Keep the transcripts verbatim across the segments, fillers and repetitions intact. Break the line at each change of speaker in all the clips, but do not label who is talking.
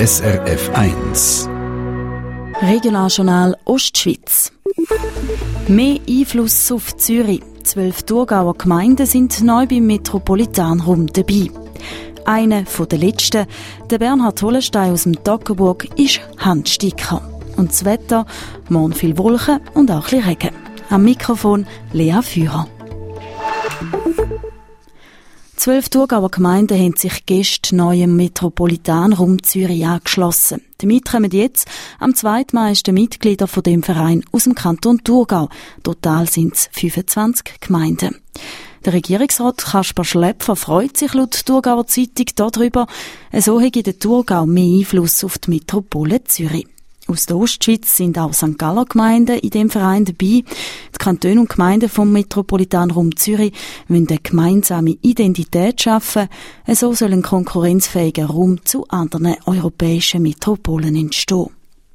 S R F eins.
Regionaljournal Ostschweiz. Mehr Einfluss auf Zürich. Zwölf Thurgauer Gemeinden sind neu beim Metropolitanraum dabei. Einer der letzten, der Bernhard Hollenstein aus dem Toggenburg, ist Handsticker. Und das Wetter, morgen viel Wolken und auch ein bisschen Regen. Am Mikrofon Lea Führer. Zwölf Thurgauer Gemeinden haben sich gestern neu im Metropolitanraum Zürich angeschlossen. Damit kommen jetzt am zweitmeisten Mitglieder von dem Verein aus dem Kanton Thurgau. Total sind es fünfundzwanzig Gemeinden. Der Regierungsrat Kaspar Schläpfer freut sich laut Thurgauer Zeitung darüber, so hätte der Thurgau mehr Einfluss auf die Metropole Zürich. Aus der Ostschweiz sind auch Sankt Galler Gemeinden in dem Verein dabei. Die Kantone und Gemeinden vom Metropolitanraum Zürich wollen eine gemeinsame Identität schaffen. So soll ein konkurrenzfähiger Raum zu anderen europäischen Metropolen entstehen.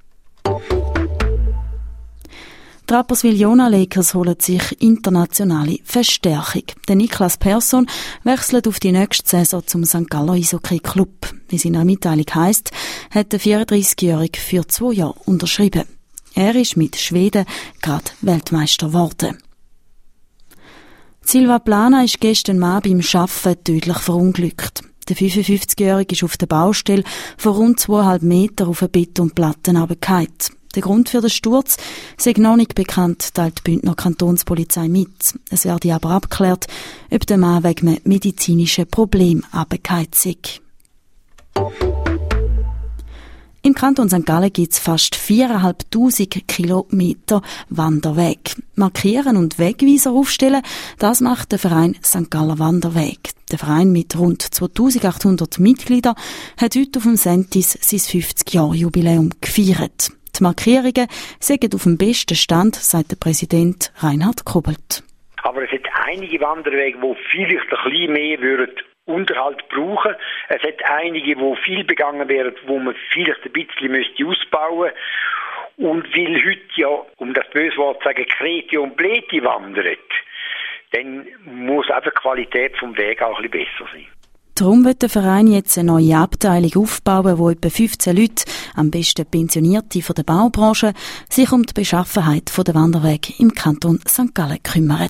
Die Rapperswil-Jona Lakers holen sich internationale Verstärkung. Der Niklas Persson wechselt auf die nächste Saison zum Sankt Galler Eishockey Club. Wie seine Mitteilung heisst, hat der vierunddreißigjährige für zwei Jahre unterschrieben. Er ist mit Schweden gerade Weltmeister geworden. Silva Plana ist gestern Abend beim Arbeiten tödlich verunglückt. Der fünfundfünfzigjährige ist auf der Baustelle von rund zweieinhalb Meter auf eine Betonplatte runtergefallen. Der Grund für den Sturz sei noch nicht bekannt, teilt die Bündner Kantonspolizei mit. Es werde aber abgeklärt, ob der Mann wegen einem medizinischen Problem runtergefallen sei. Im Kanton Sankt Gallen gibt es fast viertausendfünfhundert Kilometer Wanderweg. Markieren und Wegweiser aufstellen, das macht der Verein Sankt Galler Wanderweg. Der Verein mit rund zweitausendachthundert Mitgliedern hat heute auf dem Sentis sein fünfzig-Jahr-Jubiläum gefeiert. Die Markierungen sind auf dem besten Stand, sagt der Präsident Reinhard Kobelt.
Aber es gibt einige Wanderwege, die vielleicht ein bisschen mehr würden Unterhalt brauchen. Es hat einige, die viel begangen werden, wo man vielleicht ein bisschen müsste ausbauen müsste. Und weil heute ja, um das böse Wort zu sagen, Kreti und Pleti wandert, dann muss einfach die Qualität vom Weg auch ein bisschen besser sein.
Darum wird der Verein jetzt eine neue Abteilung aufbauen, wo etwa fünfzehn Leute, am besten Pensionierte von der Baubranche, sich um die Beschaffenheit der Wanderwege im Kanton Sankt Gallen kümmern.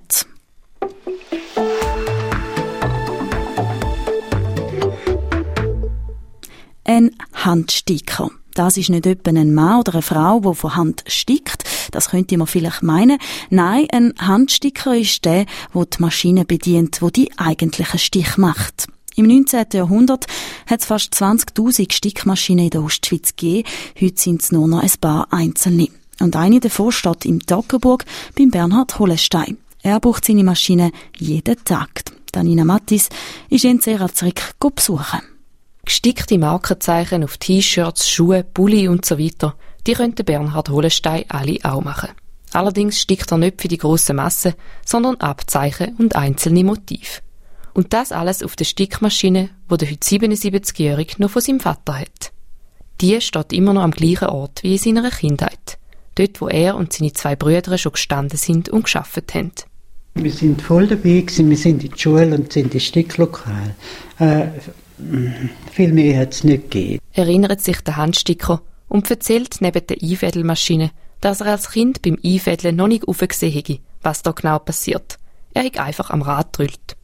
Ein Handsticker. Das ist nicht etwa ein Mann oder eine Frau, der von Hand stickt. Das könnte man vielleicht meinen. Nein, ein Handsticker ist der, der die Maschine bedient, die die eigentlichen Stich macht. Im neunzehnten Jahrhundert hat es fast zwanzigtausend Stickmaschinen in der Ostschweiz gegeben. Heute sind es nur noch ein paar einzelne. Und eine davon steht im Toggenburg beim Bernhard Hollenstein. Er braucht seine Maschine jeden Tag. Danina Mattis ist ihn sehr zurück besuchen.
Gestickte Markenzeichen auf T-Shirts, Schuhe, Pulli und so weiter, die könnte Bernhard Hollenstein alle auch machen. Allerdings stickt er nicht für die grosse Masse, sondern Abzeichen und einzelne Motive. Und das alles auf der Stickmaschine, die der heute siebenundsiebzigjährige noch von seinem Vater hat. Die steht immer noch am gleichen Ort wie in seiner Kindheit. Dort, wo er und seine zwei Brüder schon gestanden sind und gearbeitet haben.
Wir sind voll dabei gewesen. Wir sind in der Schule und sind in Sticklokal. Äh, viel mehr hat es nicht gegeben.
Erinnert sich der Handsticker und erzählt neben der Einfädelmaschine, dass er als Kind beim Einfädeln noch nicht aufgesehen hätte, was da genau passiert. Er hat einfach am Rad gedrückt.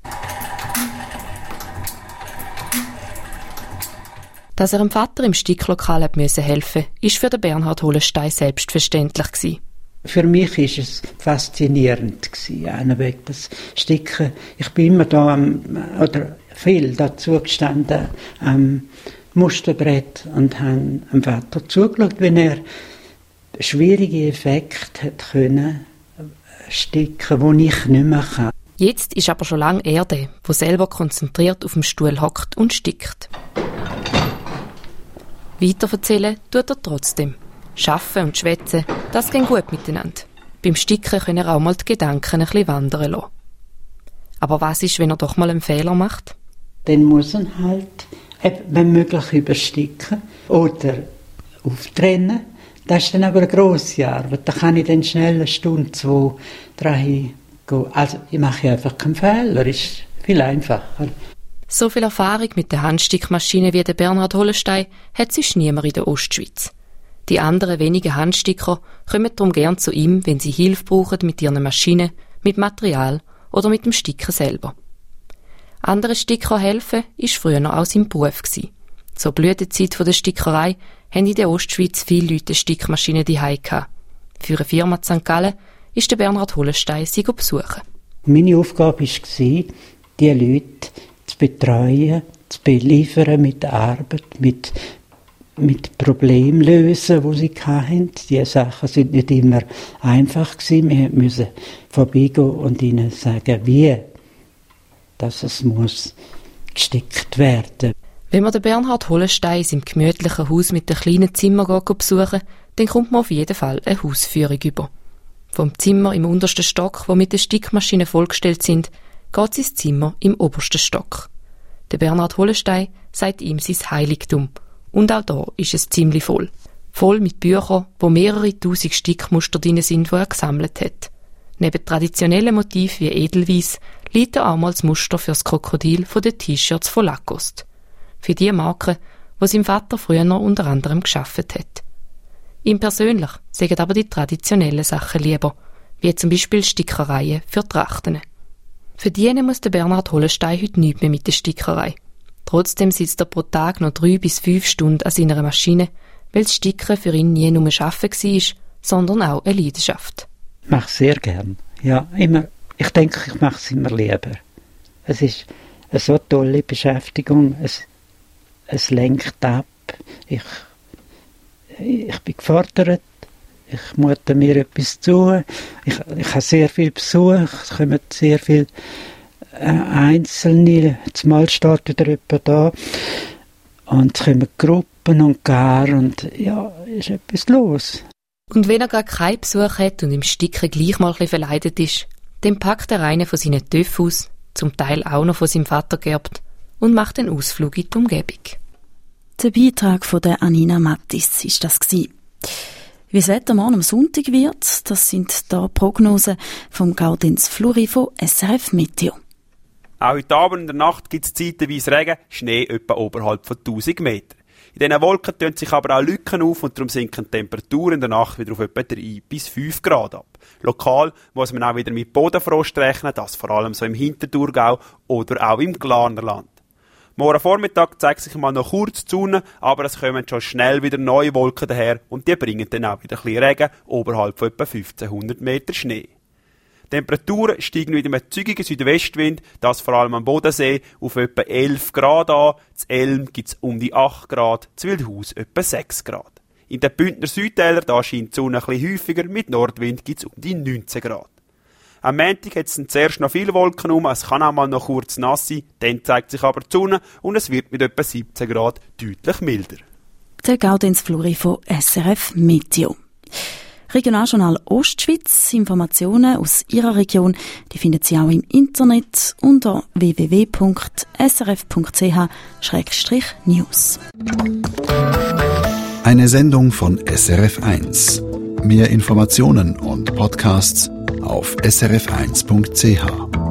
Dass er dem Vater im Sticklokal helfen musste, war für den Bernhard Hollenstein selbstverständlich gewesen.
Für mich war es faszinierend gewesen, wegen das Sticken. Ich bin immer da am, oder viel dazu gestanden am Musterbrett und habe dem Vater zugeschaut, wenn er schwierige Effekte hat können sticken, die ich nicht mehr kann.
Jetzt ist aber schon lange er der, der selber konzentriert auf dem Stuhl hockt und stickt. Weiterverzählen tut er trotzdem. Schaffen und schwätzen, das geht gut miteinander. Beim Sticken können er auch mal die Gedanken ein bisschen wandern lassen. Aber was ist, wenn er doch mal einen Fehler macht?
Dann muss er halt, wenn möglich, übersticken oder auftrennen. Das ist dann aber eine grosse Arbeit. Da kann ich dann schnell eine Stunde, zwei, drei gehen. Also ich mache einfach keinen Fehler, ist viel einfacher.
So viel Erfahrung mit der Handstickmaschine wie der Bernhard Hollenstein hat sonst niemand in der Ostschweiz. Die anderen wenigen Handsticker kommen darum gern zu ihm, wenn sie Hilfe brauchen mit ihren Maschinen, mit Material oder mit dem Sticken selber. Andere Sticker helfen ist früher auch sein Beruf gewesen. Zur Blütezeit der Stickerei haben in der Ostschweiz viele Leute Stickmaschinen daheim gehabt. Für eine Firma in Sankt Gallen ist der Bernhard Hollenstein sie besuchen.
Meine Aufgabe war, die Leute zu betreuen, zu beliefern mit der Arbeit, mit, mit Problemen lösen, die sie hatten. Diese Sachen sind nicht immer einfach gewesen. Wir mussten vorbeigehen und ihnen sagen, wie dass es muss gestickt werden.
Wenn man den Bernhard Hollenstein in seinem gemütlichen Haus mit dem kleinen Zimmer geht besuchen, dann kommt man auf jeden Fall eine Hausführung über. Vom Zimmer im untersten Stock, wo mit den Stickmaschinen vollgestellt sind, geht es ins Zimmer im obersten Stock. Der Bernhard Hollenstein sagt ihm sein Heiligtum. Und auch da ist es ziemlich voll. Voll mit Büchern, wo mehrere tausend Stickmuster drin sind, die er gesammelt hat. Neben traditionellen Motiven wie Edelweiss liegt er auch mal das Muster für das Krokodil von den T-Shirts von Lacoste. Für die Marke, die sein Vater früher noch unter anderem geschafft hat. Ihm persönlich sagen aber die traditionellen Sachen lieber, wie zum Beispiel Stickereien für Trachten. Verdienen muss der Bernhard Hollenstein heute nichts mehr mit der Stickerei. Trotzdem sitzt er pro Tag noch drei bis fünf Stunden an seiner Maschine, weil das Sticken für ihn nie nur Arbeiten war, sondern auch eine Leidenschaft.
Ich mache es sehr gern. Ja, immer. Ich denke, ich mache es immer lieber. Es ist eine so tolle Beschäftigung. Es, es lenkt ab. Ich, ich bin gefordert. Ich mute mir etwas zu. Ich, ich habe sehr viel Besuch. Es kommen sehr viele äh, Einzelne. Zumal steht wieder jemand da. Und es kommen Gruppen und gar. Und ja, ist etwas los.
Und wenn er gar keinen Besuch hat und im Sticken gleich mal ein bisschen verleidet ist, dann packt er einen von seinen Töpfen aus, zum Teil auch noch von seinem Vater geerbt, und macht einen Ausflug in die Umgebung.
Der Beitrag von der Anina Mattis ist das gewesen. Wie das Wetter morgen am Sonntag wird, das sind da Prognosen vom Gaudenz Fluri von S R F Meteo.
Auch heute Abend in der Nacht gibt es zeitweise Regen, Schnee etwa oberhalb von tausend Metern. In diesen Wolken tun sich aber auch Lücken auf und darum sinken die Temperaturen in der Nacht wieder auf etwa drei bis fünf Grad ab. Lokal muss man auch wieder mit Bodenfrost rechnen, das vor allem so im Hinterthurgau oder auch im Glarnerland. Morgen Vormittag zeigt sich mal noch kurz die Sonne, aber es kommen schon schnell wieder neue Wolken daher und die bringen dann auch wieder ein bisschen Regen, oberhalb von etwa fünfzehnhundert Meter Schnee. Die Temperaturen steigen mit einem zügigen Südwestwind, das vor allem am Bodensee, auf etwa elf Grad an. Zu Elm gibt es um die acht Grad, zu Wildhaus etwa sechs Grad. In den Bündner Südtälern da scheint die Sonne ein bisschen häufiger, mit Nordwind gibt es um die neunzehn Grad. Am Montag hat es zuerst noch viele Wolken um, es kann auch mal noch kurz nass sein, dann zeigt sich aber die Sonne und es wird mit etwa siebzehn Grad deutlich milder.
Der Gaudenz Fluri von S R F Meteo. Regionaljournal Ostschweiz. Informationen aus Ihrer Region, die finden Sie auch im Internet unter w w w punkt s r f punkt c h slash news.
Eine Sendung von S R F eins. Mehr Informationen und Podcasts auf s r f eins punkt c h.